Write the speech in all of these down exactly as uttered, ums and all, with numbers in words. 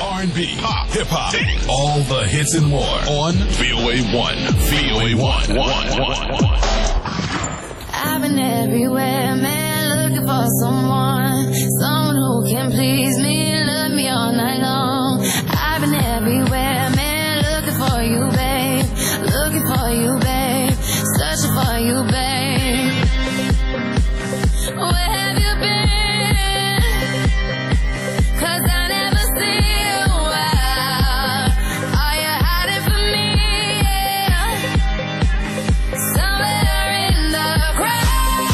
R and B, pop, hip-hop, all the hits and more on V O A one. V O A one. I've been everywhere, man, looking for someone, someone who can please me, love me all night long. I've been everywhere, man, looking for you, babe, looking for you, babe, searching for you, babe. Where have you been? 'Cause I never see you out. Are you hiding from me? Yeah. Somewhere in the crowd.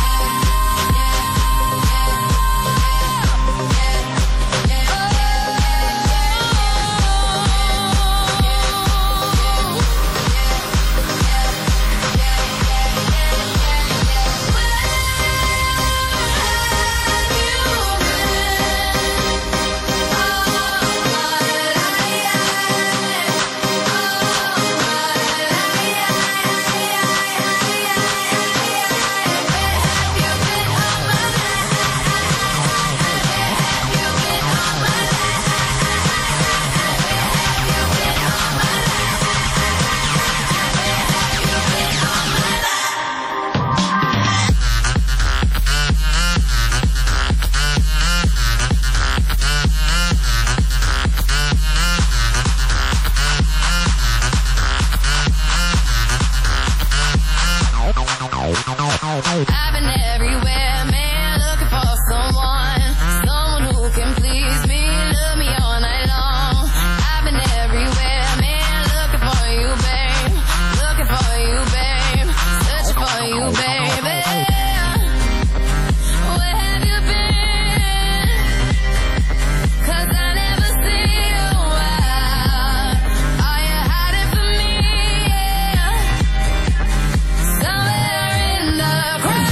I've been everywhere, man, looking for someone, someone who can please me, love me all night long. I've been everywhere, man, looking for you, babe, looking for you, babe, searching for you, baby. Where have you been? 'Cause I never see you out. Are you hiding from me? Yeah. Somewhere in the crowd.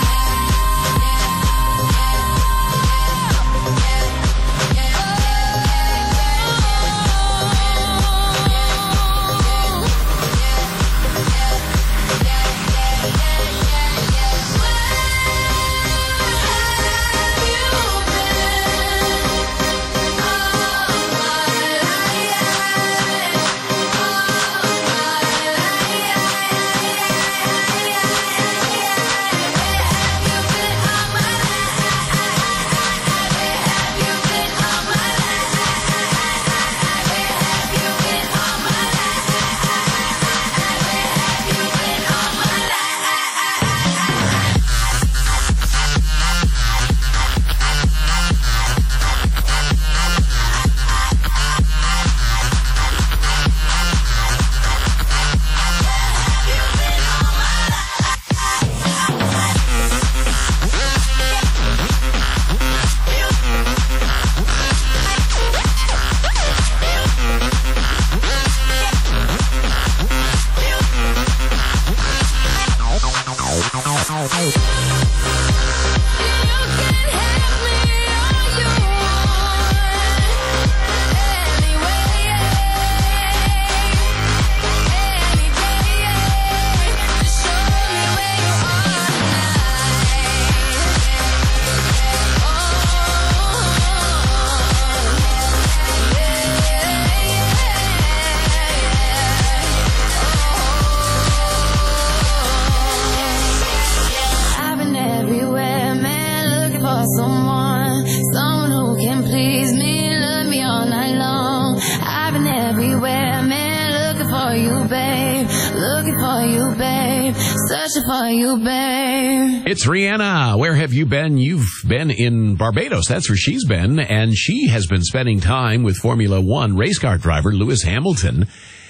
Someone, someone who can please me, love me all night long. I've been everywhere, man, looking for you, babe, looking for you, babe, searching for you, babe. It's Rihanna. Where have you been? You've been in Barbados. That's where she's been. And she has been spending time with Formula One race car driver Lewis Hamilton.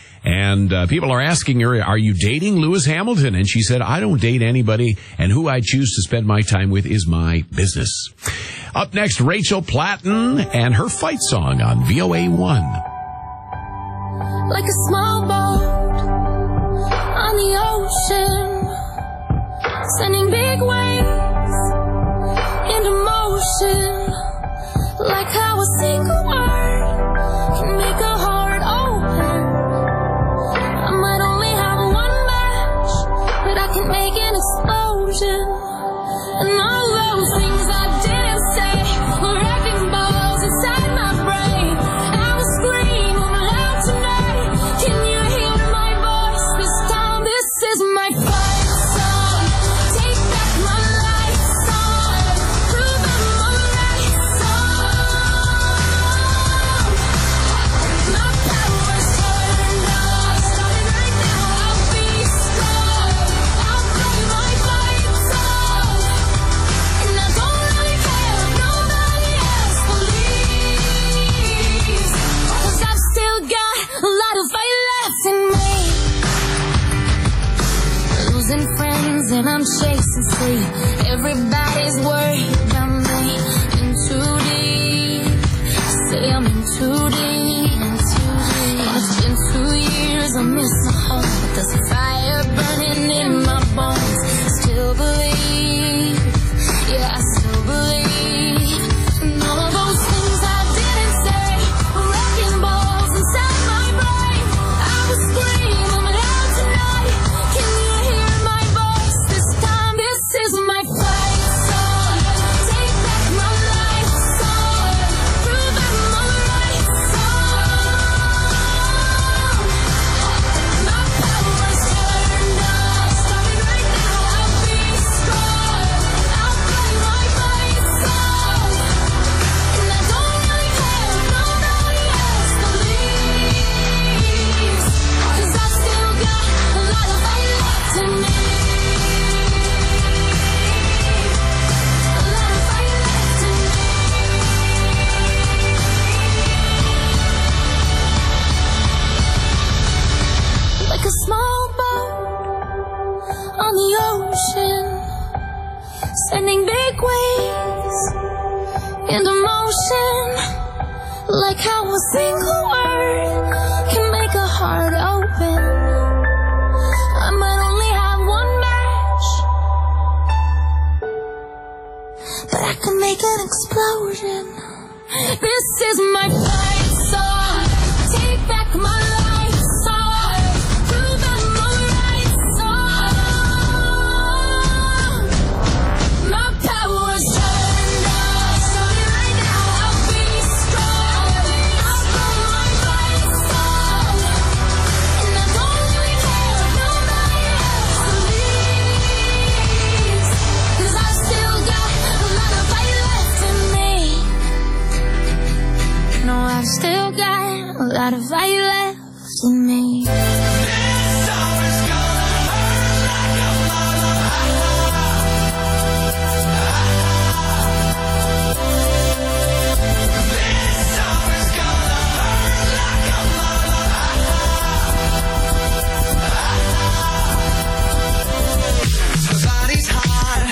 And uh, people are asking her, are you dating Lewis Hamilton? And she said, I don't date anybody, and who I choose to spend my time with is my business. Up next, Rachel Platten and her fight song on V O A one. Like a small boat on the ocean, sending big waves into motion. Like how a single word can make a heart open. I might only have one match, but I can make an explosion. And all those things I didn't say were wrecking balls inside my brain. I was years and I'm chasing sleep. Everybody's worried about me. In too deep. Say I'm in too deep. In too deep. Oh, it's been two years, I miss my home, but there's a fire burning in my bones. Still believe, yeah, I still believe. And all of those things I didn't say were wrecking balls inside my brain. I was screaming, but out tonight, can you hear my voice? This time this is my fight song. Take back my life song. Prove I'm on the right song. My power's turned up. Starting right now, I'll be strong. I'll play my fight song. And I don't really care if nobody else believes. 'Cause I still got a lot of fight left in me. A lot of fight left in me. Like a small boat on the ocean, sending big waves into motion. Like how a single word can make a heart open. I might only have one match, but I can make an explosion. This is my fight song. Take back my life song. Prove I'm on the right song. My power's turned up. Starting right now, I'll be strong. I'll play my fight song. And I don't really care if nobody else believes. 'Cause I still got a lot of fight left in me. No, I've still got a lot of fight left in me. Her body's hot.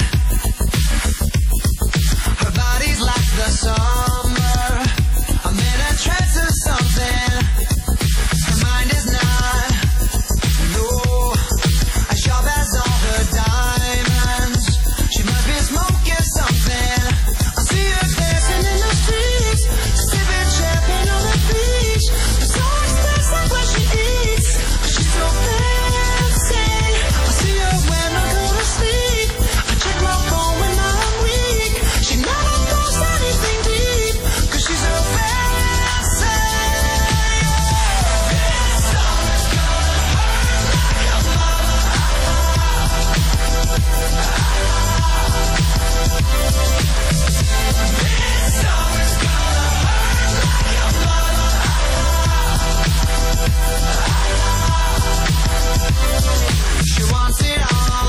Her body's like the summer. I'm in a trance or something. Her mind is not. No, as sharp as all her diamonds. She must be smoking something. I see her dancing in the streets, sipping champagne on the beach. There's always things like what she eats. She's so fancy. I see her when I go to sleep. I check my phone when I'm weak. She never posts anything deep, 'cause she's so fancy. This summer's gonna hurt like a mother. This summer's gonna hurt like a mother. She wants it all.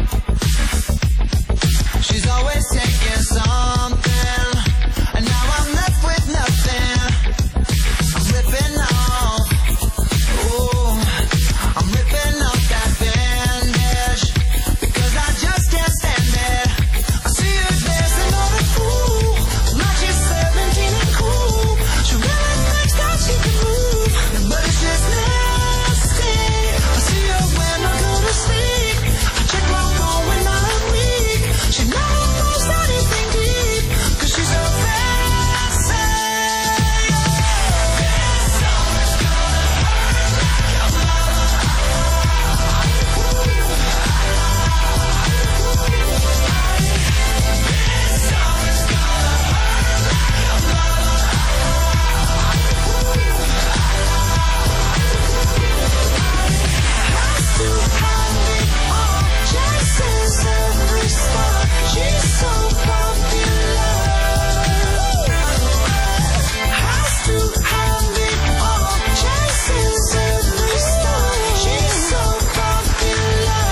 She's always taking something, and now I'm left with nothing. I'm ripping off, oh, I'm ripping off that bandage, because I just can't stand it. I see her dancing on the pool, like she's seventeen and cool. She really thinks that she can move, but it's just nasty. I see her when I go to sleep. I check my phone when I'm weak. She never posts anything deep, 'cause she's so fancy. This summer's gonna hurt like a mother. This summer's gonna hurt like a mother. Has to have it all, chases every star. She's so popular. Has to have it all, chases every star. She's so popular.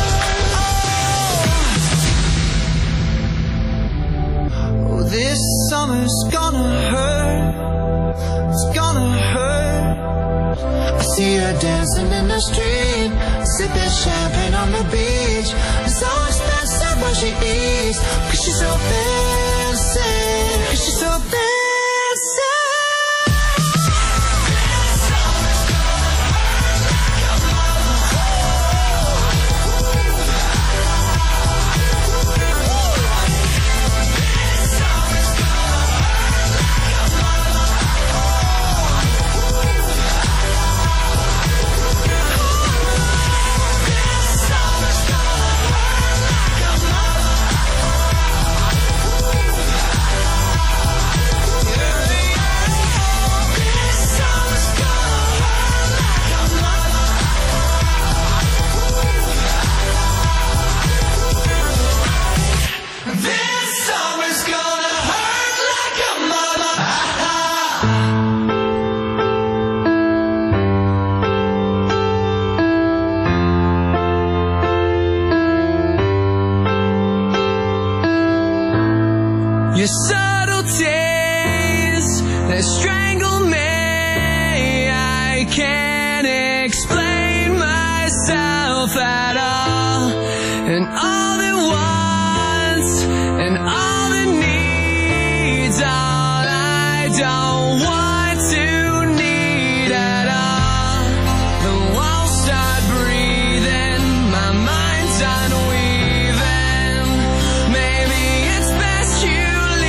Oh, this summer's gonna hurt. It's gonna hurt. I see her dancing in the street, sipping champagne on the beach. It's so expensive when she eats, cause she's so fancy, cause she's so fancy. Your subtleties, they strangle me. I can't explain myself at all. And all the wants and all the needs, all I don't want to need at all. The walls start breathing, my mind's unweaving. Maybe it's best you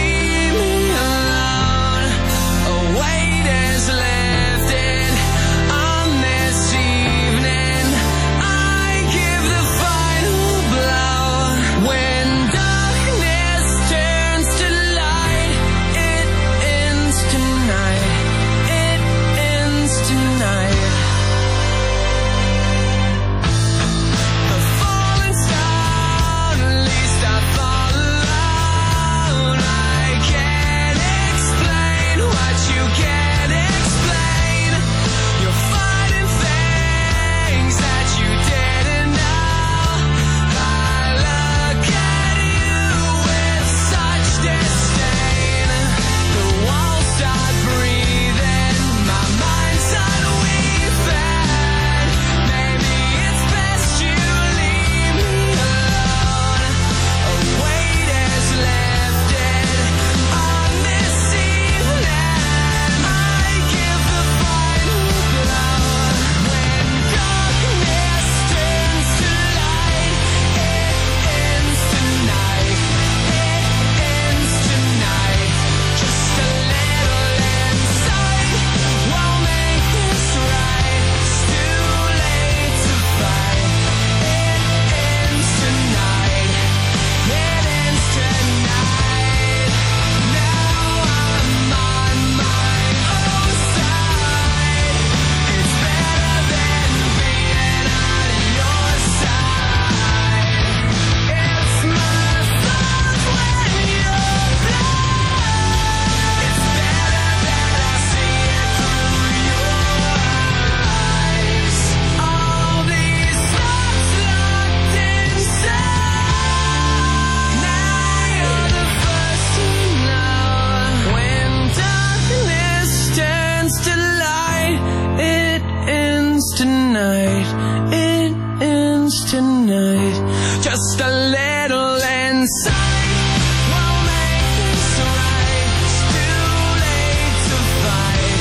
tonight, it ends tonight. Just a little insight will make this right. It's too late to fight.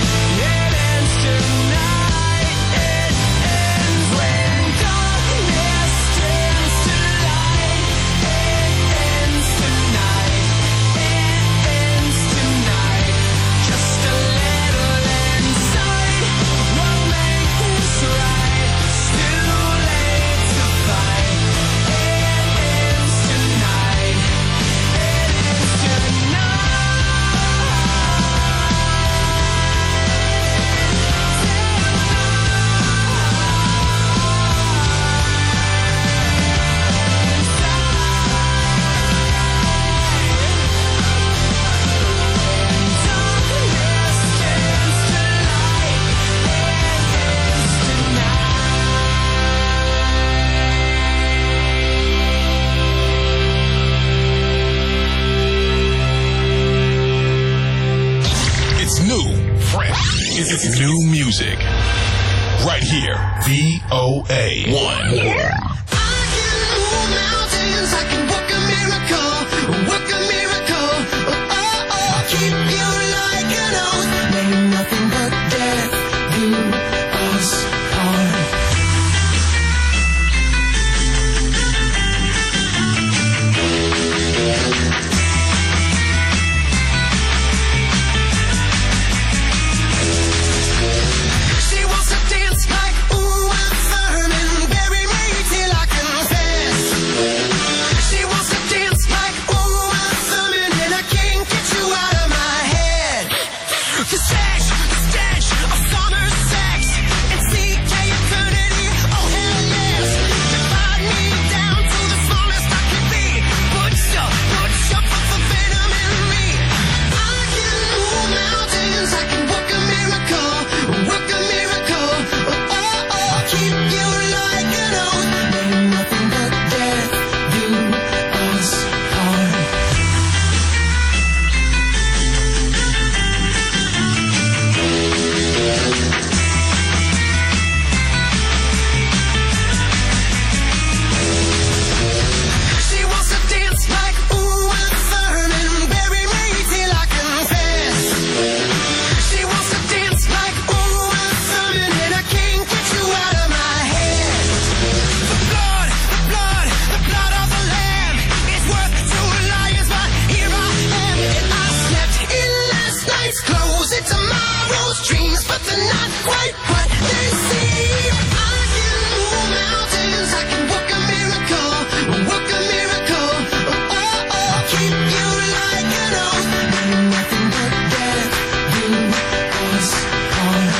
It ends tonight. It ends when darkness turns to light. It ends tonight. It ends tonight. Just a little insight will make this right. It's too late to fight. It ends tonight. It ends It's new, fresh. It's new music. Right here. V O A one. I can move mountains, I can work a miracle, work a miracle. Oh, oh, oh. Keep you like an oath. May nothing but death do us part. She wants to dance like Uma Thurman, bury me till I confess. She wants to dance like Uma Thurman, and I can't get you out of my head. The sex, the stench of summer sex, and C K eternity, oh hell yes. Divide me down to the smallest I can be. Put your, put your fucking venom in me. I can move mountains, I can work a miracle, work a miracle. Oh, oh, oh. Keep you like an oath. May nothing but death do us part. She wants to dance like Uma Thurman, bury me till I confess. She wants to dance like Uma Thurman, and I can't get you out of my head. The blood, the blood, the blood of the lamb is worth two lions, but here I am. And I slept in last night's clothes. It's tomorrow's dreams, but they're not quite what they seem. I can move mountains, I can work a miracle, work a miracle. Oh, oh, oh. Keep you like an oath. May nothing but death do us part.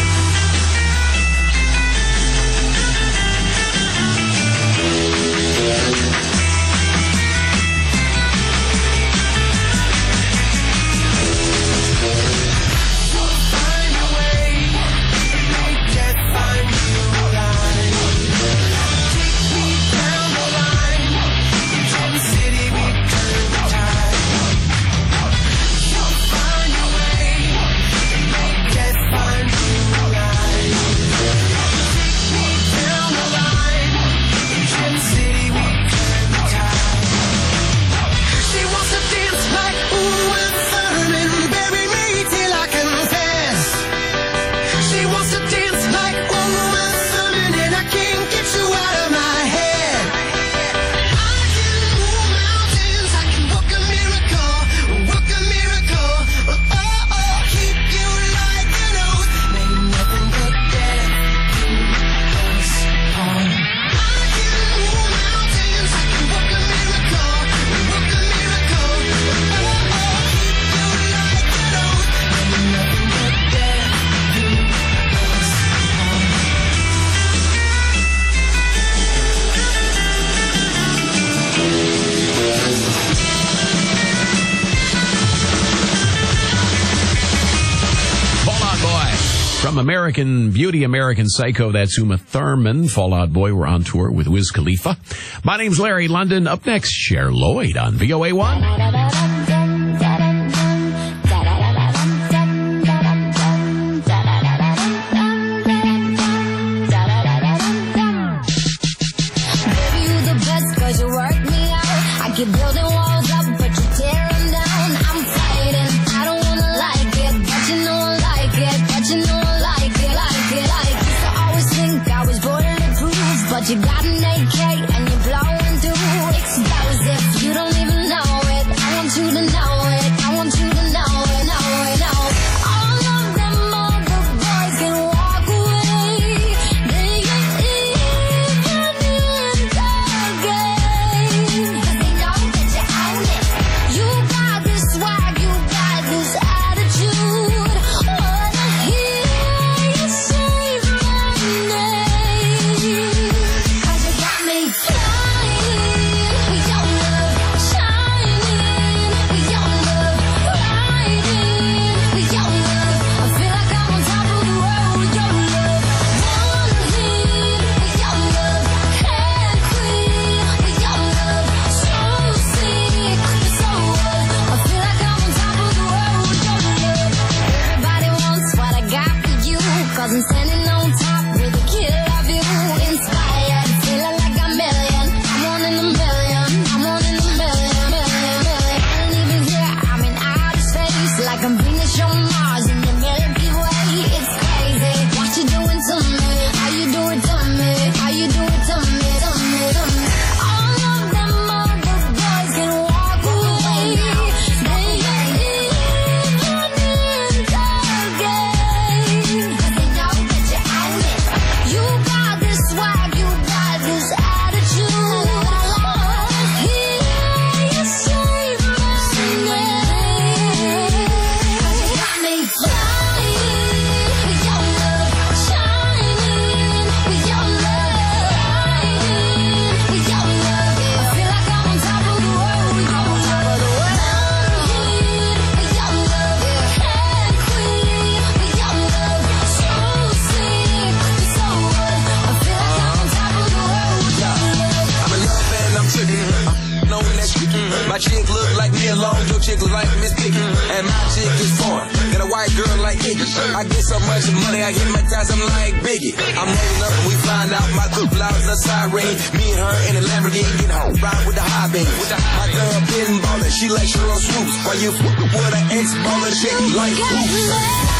Find a way, make death find you alive. Take me down the line, Drum City we turn the tide. You'll find a way, make death find you alive. Take me down the line, Drum City we turn the tide. She wants to dance like Uma Thurman, bury me till I confess. She wants to dance like Uma Thurman, and I can't get you out of my head. I can move mountains, I can work a miracle, work a miracle. Oh, oh, oh. Keep you like an oath. May nothing but death do us part. I can move mountains, I can work a miracle, work a miracle. Oh, oh. Keep you like an oath. May nothing but death do us part. Fall Out Boy. From American Beauty, American Psycho, that's Uma Thurman. Fall Out Boy, we're on tour with Wiz Khalifa. My name's Larry London. Up next, Cher Lloyd on V O A one. Baby, you the best 'cause you work me out. I keep building walls up, but you tear them down. I'm fighting, I don't wanna like it, but you know I like it, but you know I like it, like it, like it. So I always think I was bulletproof, but you got an A K and you're blowing through explosive. You don't even know it. I want you take it. I get so much money, I hypnotize them like Biggie. I'm rolling up and we find out my good flowers are siren. Me and her in a Lamborghini get home, ride with the high beam. My girl been ballin', she like Cheryl Swoops. While you f*** with an ex-baller chick like Hoops.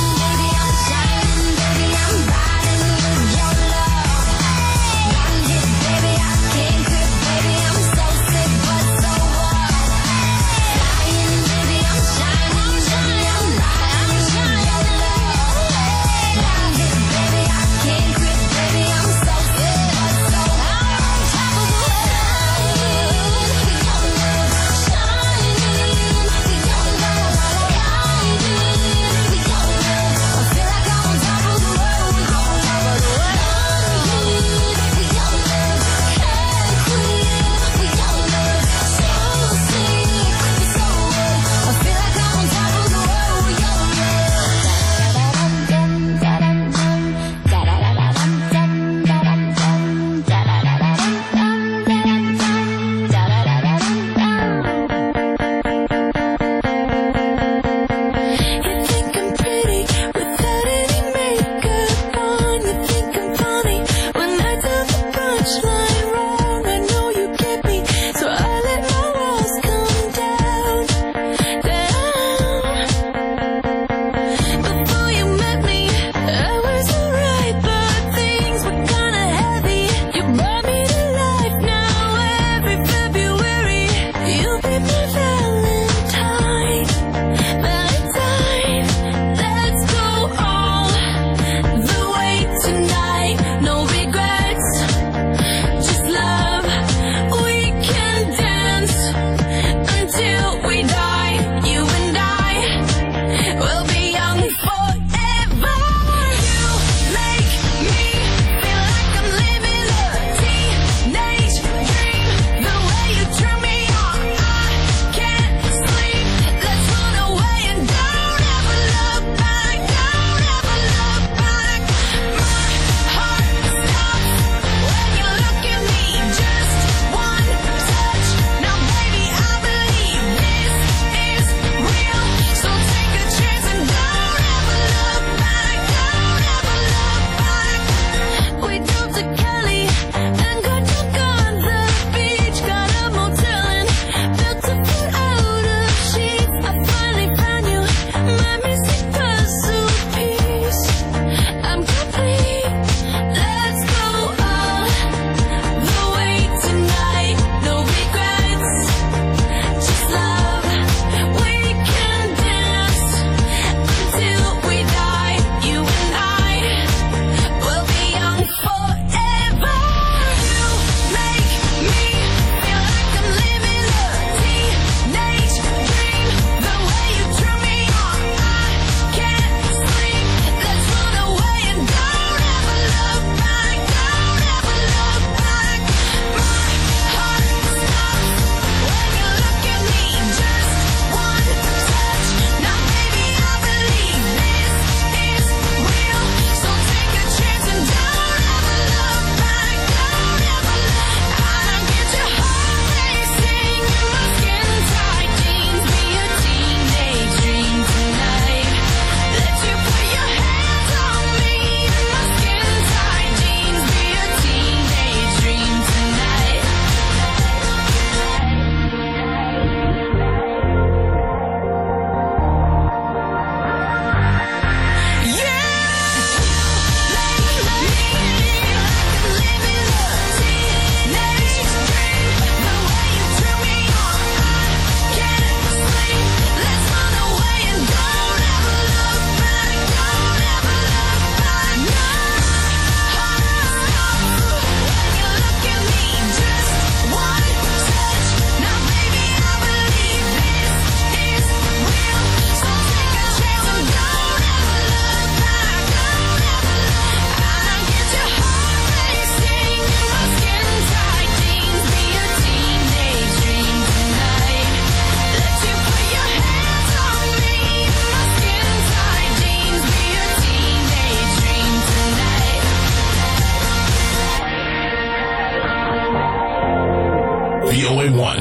V O A one.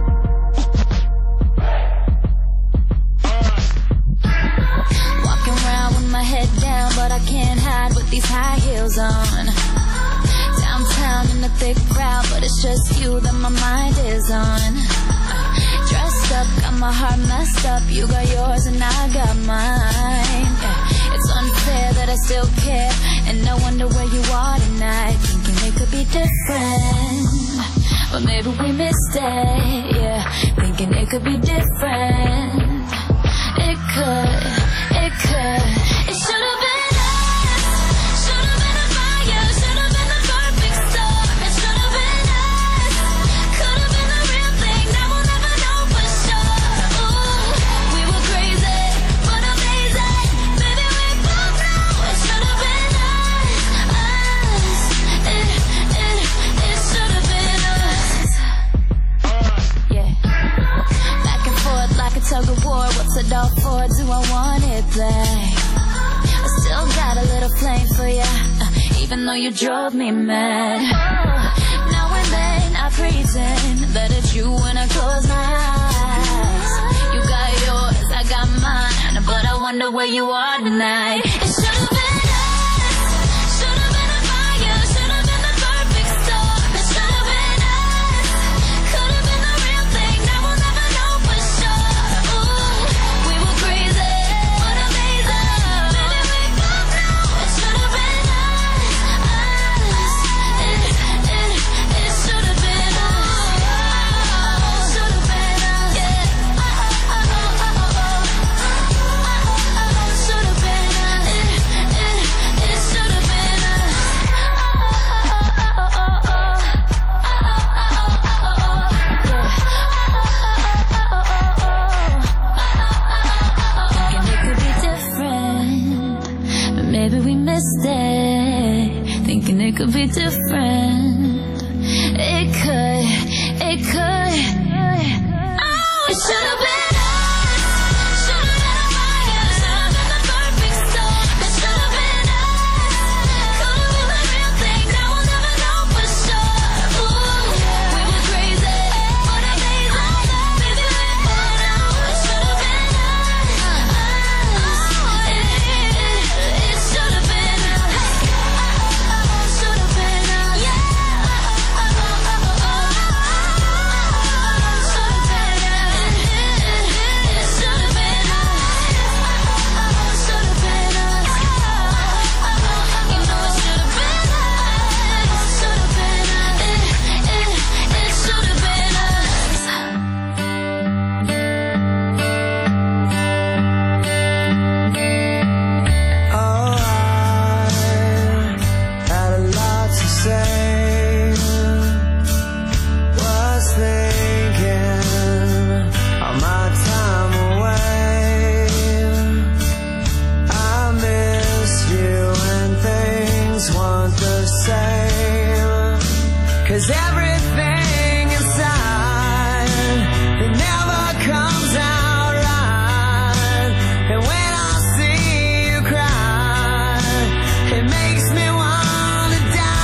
Walking around but I can't hide with these high heels on. Downtown in the thick crowd, but it's just you that my mind is on. Dressed up, got my heart messed up. You got yours and I got mine. Yeah. It's unfair that I still care, and no wonder where you are tonight. Thinking it could be different, but maybe we missed it. Yeah, thinking it could be different. It could, it could. It should have been us. Should have been a fire. Should have been the perfect storm. It should have been us. Could have been the real thing. Now we'll never know for sure. Ooh, we were crazy, but amazing. Maybe we both know it should have been us. Us. It, it, it should have been us. Yeah. Back and forth like a tug of war. What's it all for? Do I want it back? I still got a little flame for ya, uh, even though you drove me mad. Oh, now and then I pretend that it's you when I close my eyes. You got yours, I got mine, but I wonder where you are tonight. It should have been us. Should have been a fire. Should have been the perfect storm. It should have been us. Could have been the real thing. Now we'll never know for sure. Ooh, we were crazy, but amazing. Maybe we both know it should have been us. Us. It, it, it should have been us. Should have been us. Yeah. Oh, oh, oh, oh, oh. Should have been us. It, it, it should have been us. Oh, oh, oh, oh, oh. Thinking it could be different, but maybe we missed it. Thinking it could be different. It could, it could. Oh, it should have been us. Should have been a fire. Should have been the perfect storm. It should have been us. Could have been the real thing. Now we'll never know for sure. Ooh, we were crazy, but amazing. Maybe we both know it should have been us. Us. It, it, it should have been us. Should have been us. Yeah. Oh, oh, oh, oh, oh. Should have been us. It, it, it should have been us. Should have been us. You know it should have been us. Should have been us. It, it, it should have been us. Oh, I had a lot to say. Was thinking of my time away. I miss you and things weren't the same. 'Cause everything inside, it never comes out right. And when I see you cry, it makes me wanna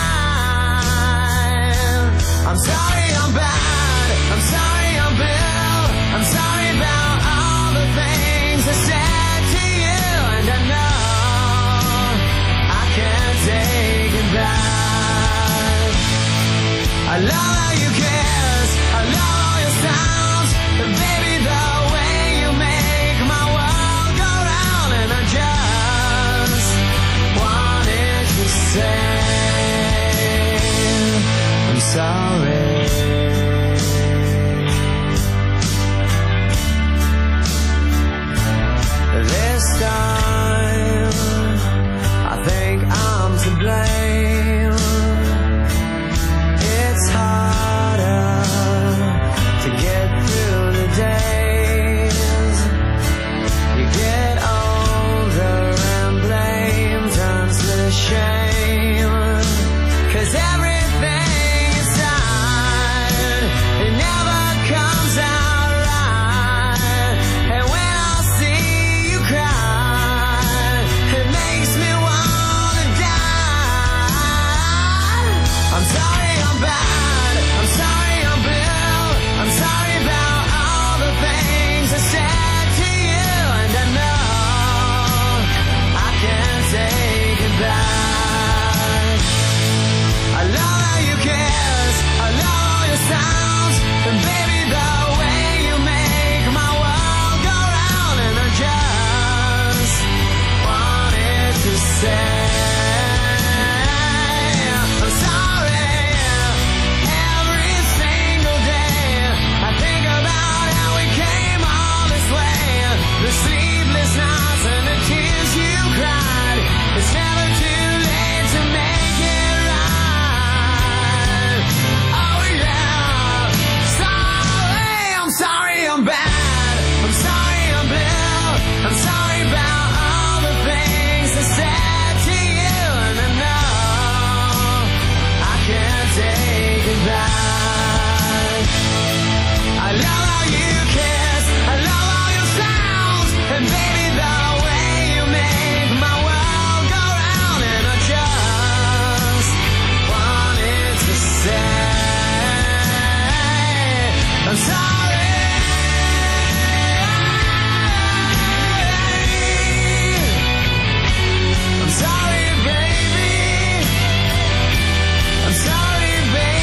die. I'm sorry I'm bad, I'm sorry I'm Bill, I'm sorry about all the things I said to you. And I know I can't take it back. I love say I'm sorry. Every single day I think about how we came all this way. The sleepless nights and the tears you cried. It's never too late to make it right. Oh yeah. Sorry, I'm sorry I'm bad. I'm sorry I'm Bill. I'm sorry about all the things I said to you, and I know I can't take it back. I love how you kiss, I love all your sounds, and baby the way you make my world go round. And I just wanted to say I'm sorry. I'm sorry, baby. I'm sorry,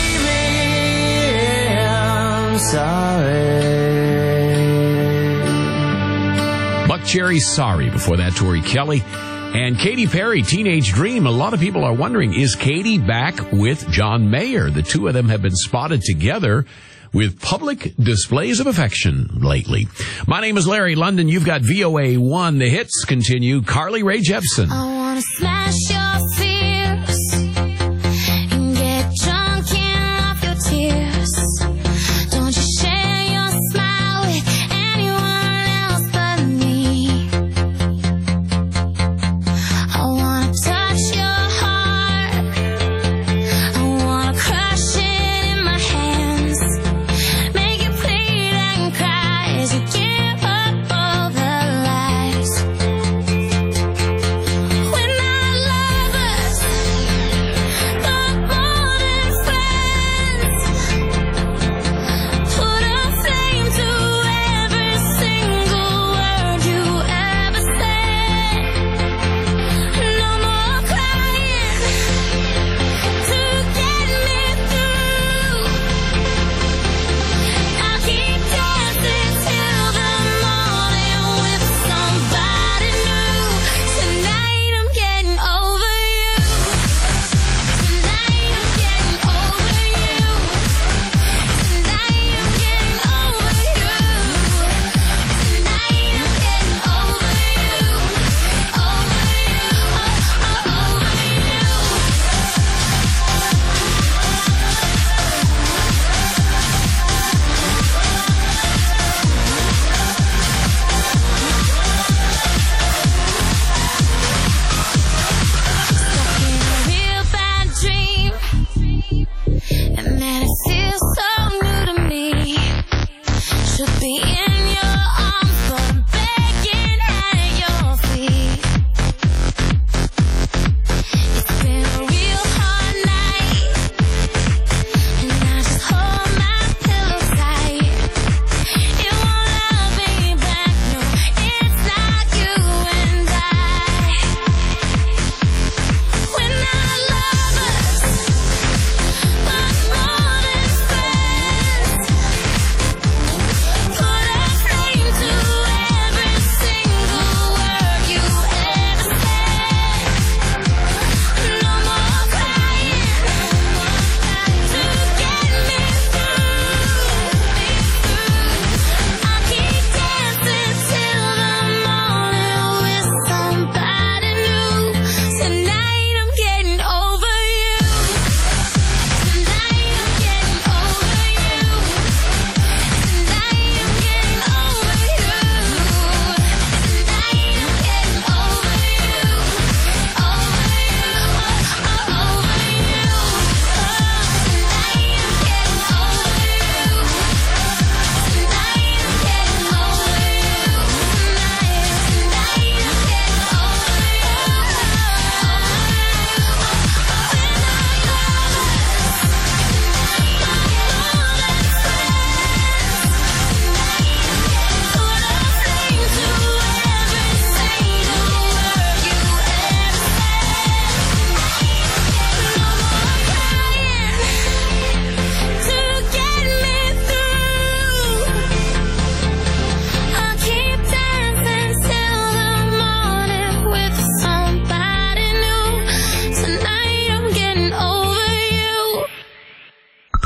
baby. I'm sorry. Buck Cherry, Sorry. Before that, Tori Kelly. And Katy Perry, Teenage Dream. A lot of people are wondering, is Katy back with John Mayer? The two of them have been spotted together with public displays of affection lately. My name is Larry London. You've got V O A one. The hits continue. Carly Rae Jepsen. I wanna smash your fears and get drunk and off your tears. Don't you share your smile with anyone else but me. I wanna touch your heart. I wanna crush it in my hands. Make it bleed and cry as you give up all the lies.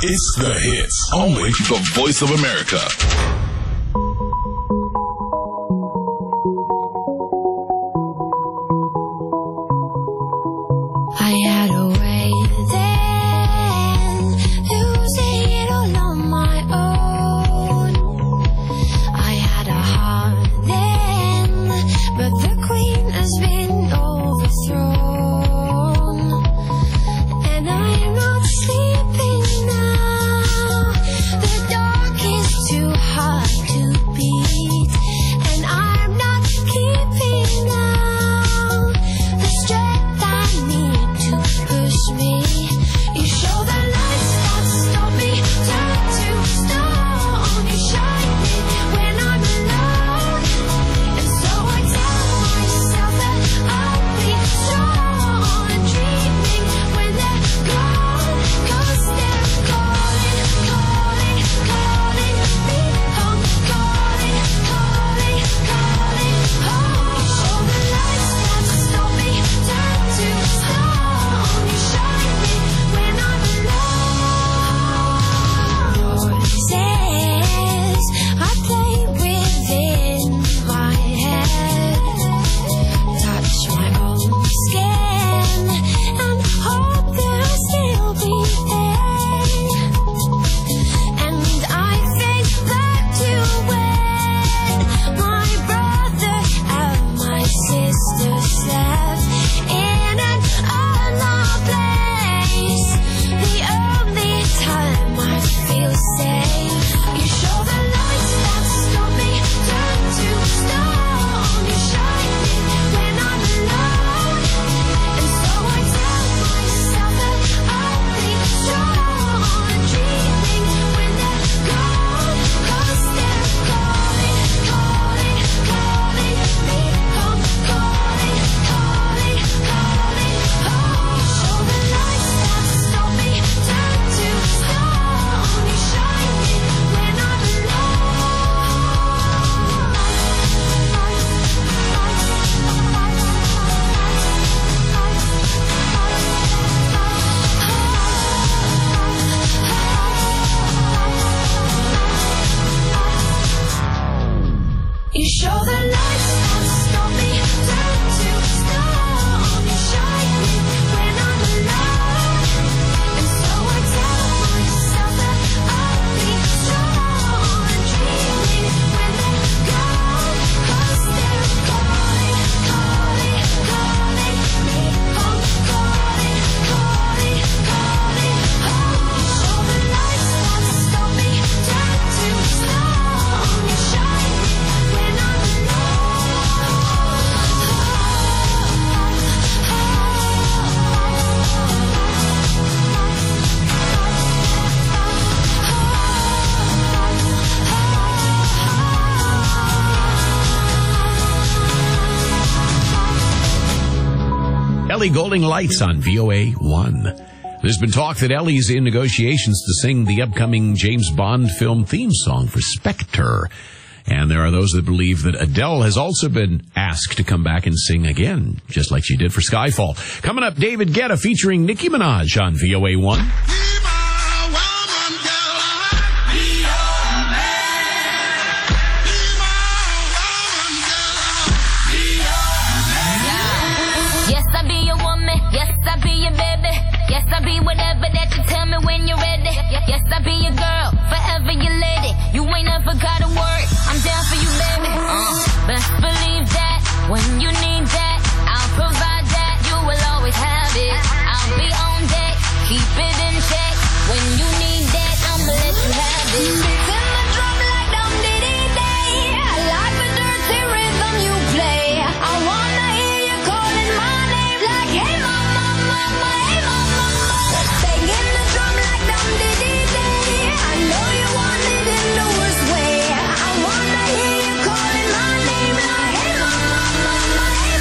It's the hits. Only the Voice of America. I had a way then, losing it all on my own. I had a heart then, but the queen has been overthrown. And I'm not sleeping now, the dark is too hard to beat. And I'm not keeping now the strength I need to push me. You show the lights that stop me, turn to stone. You shine me when I'm alone, and so I tell myself that I'll be strong and dreaming when they're gone. 'Cause they're calling, calling, calling me home, calling, calling, calling home. You show the lights that stop me, turn to stone. You shine me when I'm alone. Voices I play within my head, touch my own skin and hope they'll still be there. And I think back to when my brother and my sister slept in an unloved place. The only time I feel safe. You show the lights that stop me, turn to stone. You shine me when I'm alone, and so I tell myself that I'll be strong and dreaming when they're gone. 'Cause they're calling, calling, calling me home, calling, calling, calling home. You show the lights that stop me, turn to stone. You shine me when I'm You show the lights that stop me, turn to stone. You shine me when I'm alone, and so I tell myself that I'll be strong and dreaming when they're gone. 'Cause they're calling, calling, calling me home, calling, calling, calling home. You show the lights that stop me, turn to stone. You shine me when I'm Ellie Goulding, Lights on V O A one. There's been talk that Ellie's in negotiations to sing the upcoming James Bond film theme song for Spectre. And there are those that believe that Adele has also been asked to come back and sing again, just like she did for Skyfall. Coming up, David Guetta featuring Nicki Minaj on V O A one. Yes, I be your woman. Yes, I be your baby. Yes, I be whatever that you tell me when you're ready. Yes, I be your girl, forever your lady. You ain't never gotta worry. I'm down for you, baby. Uh, best believe that when you need that, I'll provide that. You will always have it. I'll be on deck, keep it in check. When you need that, I'ma let you have it. Beating the drum like dum diddy day. I like the dirty rhythm you play. I wanna hear you calling my name like, hey mama, mama, hey mama, mama. Banging the drum like dum diddy day. I know you want it in the worst way. I wanna hear you calling my name like, hey mama, mama, hey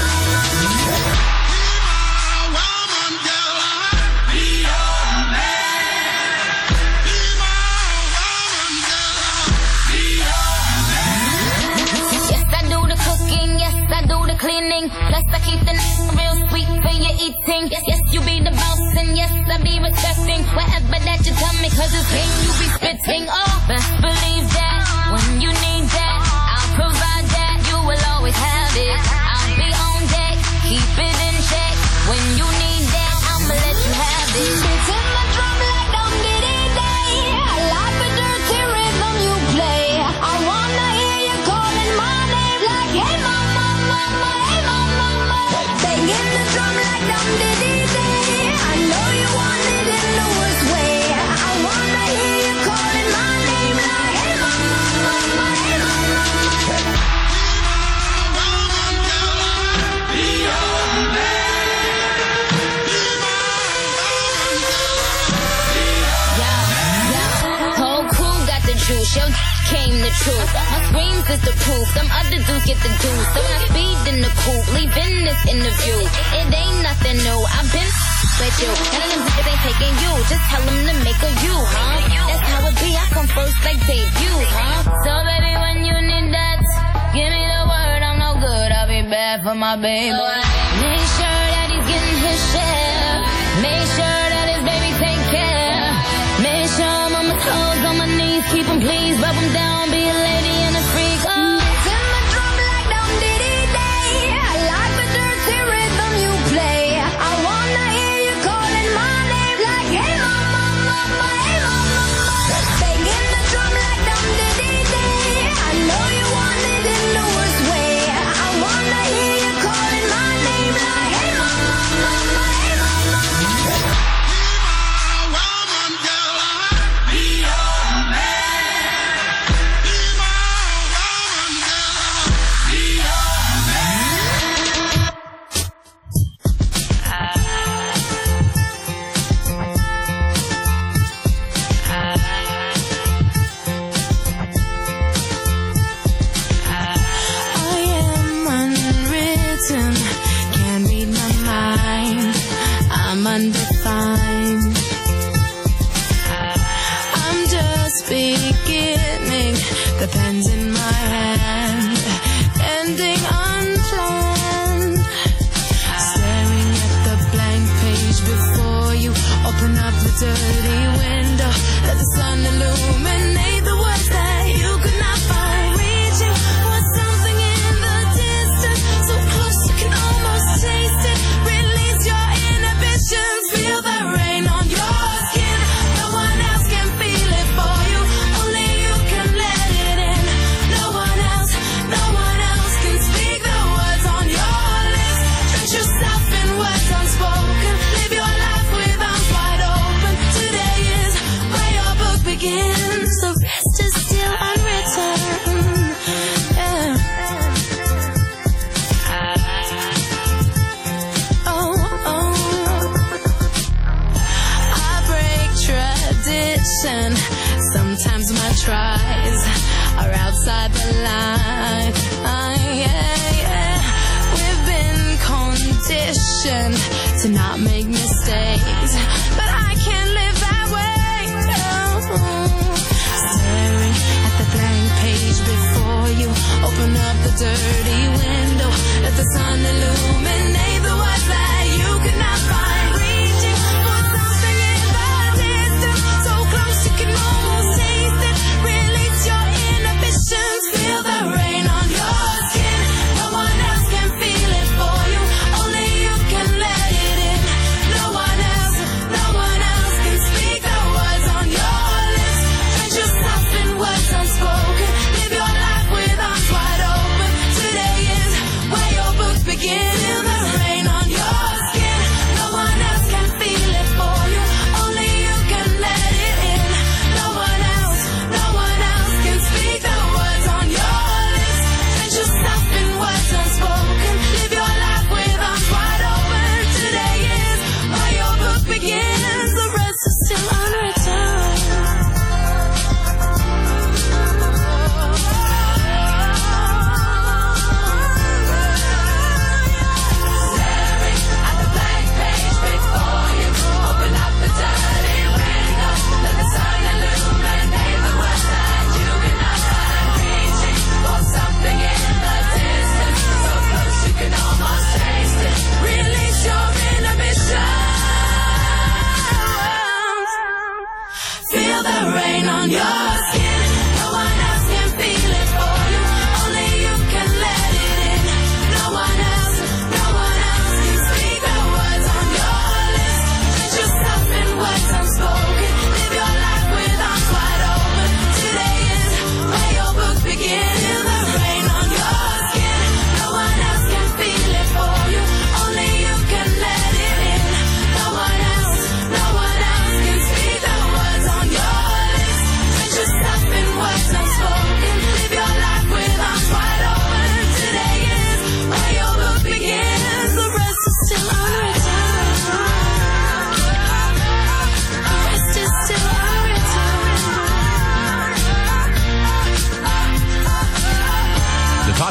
cause it's pain you be spitting. Oh, best believe that when you need that, I'll provide that. You will always have it. I'll be on deck, keep it in check. When you need that, I'ma let you have it. It's in my drum like dum diddy day. I like the dirty rhythm you play. I wanna hear you calling my name like, hey mama, mama, hey mama, mama. Banging the drum like dum diddy day. I know you want it in the worst way. I wanna hear you calling my name like, hey mama, mama, hey mama, mama. Whole crew got the juice, yo came the truth. My screams is the proof, them other dudes get the juice. So I speed in the coupe, leaving this interview. It ain't nothing new, I've been with you. None of them niggas ain't taking you, just tell them to make a you, huh? That's how it be, I come first like debut, huh? So baby, when you need that, give me the word, I'm no good, I'll be bad for my baby. Make sure that he's getting his share. Make sure that his baby take care. Make sure I'm on my toes, on my knees, keep him please, rub him down, be a lady and a freak. Oh. It's in my drum like dum diddy day. I like the dirty rhythm you play. I wanna hear you calling my name like, hey mama, mama, hey mama, mama. Banging the drum like dum diddy day. I know you want it in the worst way. I wanna hear you calling my name like, hey mama, mama, hey mama, mama. Can't read my mind, I'm undefined. I'm just beginning, the pen's in my hand, ending unplanned. Staring at the blank page before you, open up the dirty window, let the sun illuminate the words that you could not find. Reaching for something in the distance, so close you can almost taste it. Release your inhibitions, feel the rain on your skin. No one else can feel it for you, only you can let it in. No one else, no one else can speak the words on your lips. Drench yourself in words unspoken, live your life with arms wide open. Today is where your book begins, the rest is still unwritten. Yeah. Oh, oh. I break tradition. Sometimes my tries are outside the line. Ah, yeah, yeah. We've been conditioned to not make mistakes, but I can't live that way. No. Staring at the blank page before you, open up the dirty window, let the sun illuminate the words that you could not find. Reaching for something in the distance, so close you can almost taste it. Release your inhibitions, feel the rain on your skin. No one else can feel it for you, only you can let it in. No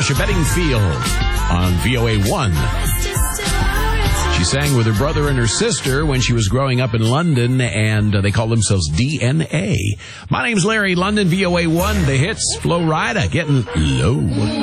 Sasha Bedingfield on V O A one. She sang with her brother and her sister when she was growing up in London, and uh, they call themselves D N A. My name's Larry, London, V O A one. The hits, Flo Rida, getting low.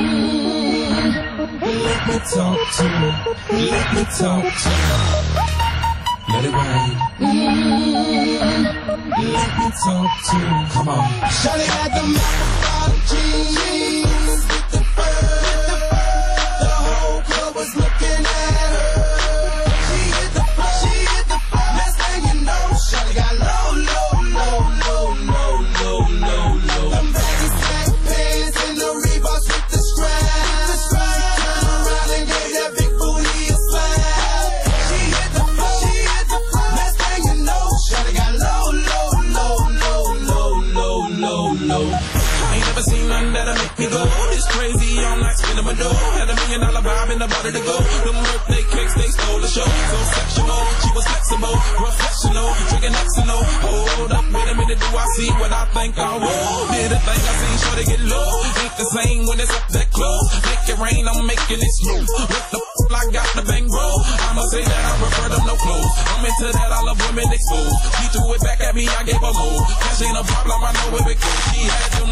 Let me talk to you. Let me talk to you. Let it rain. Let me talk to you. Come on. Shawty had the mouth jeans with the fur. The whole club was looking at her. She hit the floor. She hit the floor. Next thing you know, Shawty got low, low, low, low, low, low, low, low. Them baggy sack pants and the Reeboks with the straps. Turn around and gave that big booty a slap. She hit the floor. She hit the floor. Next thing you know, Shawty got low, low, low, low, low, low, low, low. I ain't never seen nothing that'll make me go this crazy. I'm not spinning my dough. Had a million dollar vibe in the body to go. Them birthday cakes, they stole the show. So sexual, she was flexible, professional, drinking Xanol. Hold up, wait a minute, do I see what I think I will? Did a thing I seen, sure to get low. Ain't the same when it's up that close. Make it rain, I'm making it smooth. With the f***, I got the bang roll. I'ma say that I prefer them no clothes. I'm into that, I love women exposed. She threw it back at me, I gave her more. Cash ain't a problem, I know where it goes. She had them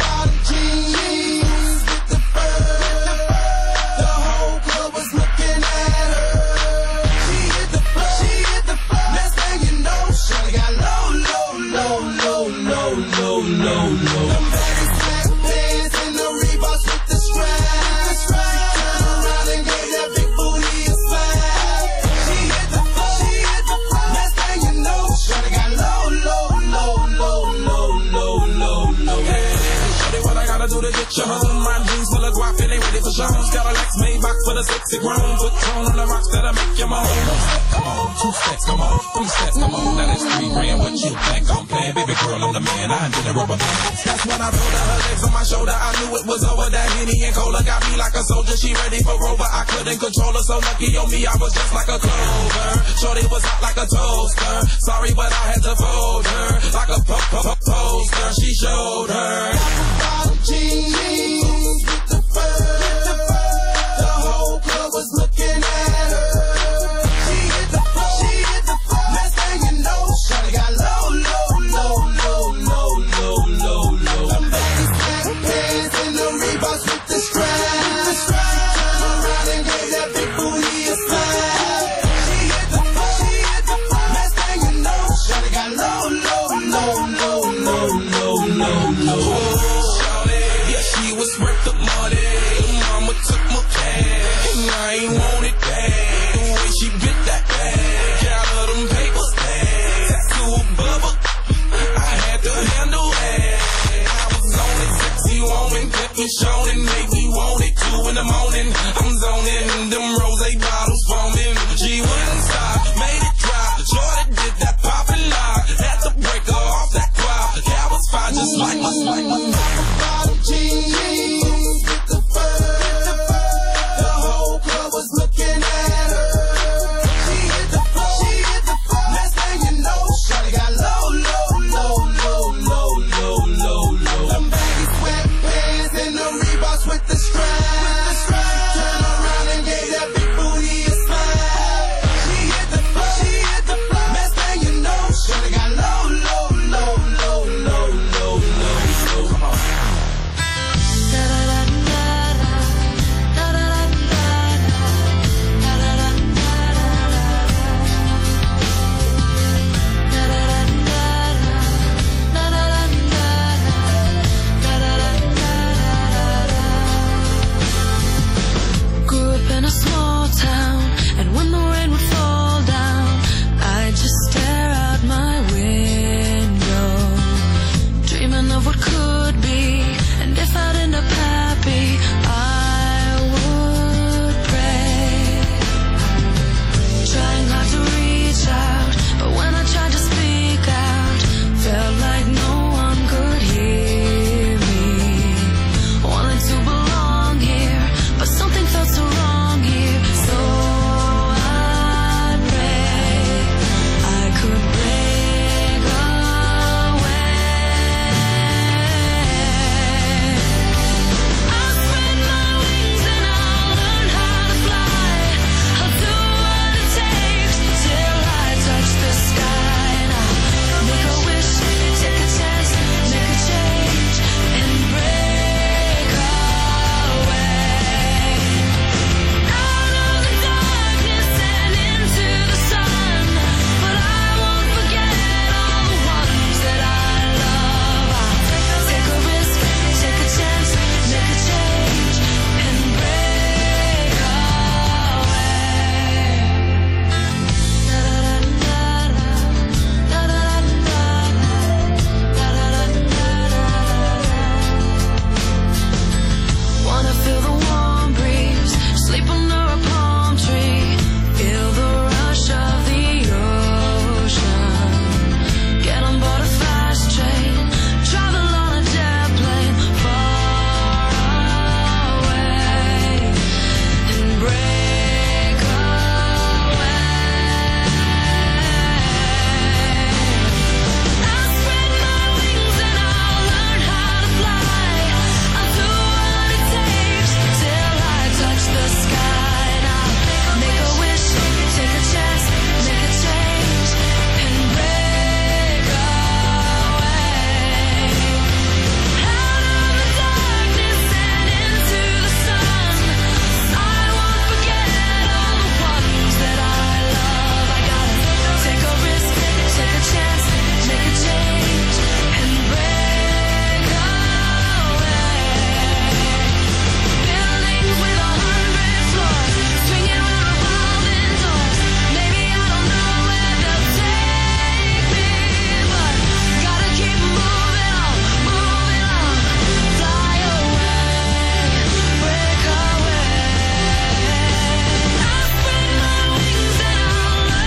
jeans with the fur. The whole club was looking at her. She hit the floor. She hit the floor. Next thing you know, Shawty got low, low, low, low, low, low, low, low. Them baggy sack pants and the Reeboks with the straps. Turn around and gave that big booty a slap. She hit the floor. She hit the floor. Next thing you know, Shawty got low, low, low, low, low, low, low, low. Hey, Shawty, what I gotta do to get you home? My jeans full of guap and they ready for shows. Got a Lex Maybach for the sexy grown. Put tone on the rocks that'll make you moan. Come on, two steps, come on, three steps, come on. Now that's three grand. What you think I'm playing? Baby girl, I'm the man. I did the rubber band. That's when I told her her legs on my shoulder. I knew it was over. That Henny and Cola got me like a soldier. She ready for Rover. I couldn't control her. So lucky on me, I was just like a clover. Shorty was hot like a toaster. Sorry, but I had to fold her like a po po po poster. She showed her. Jeans.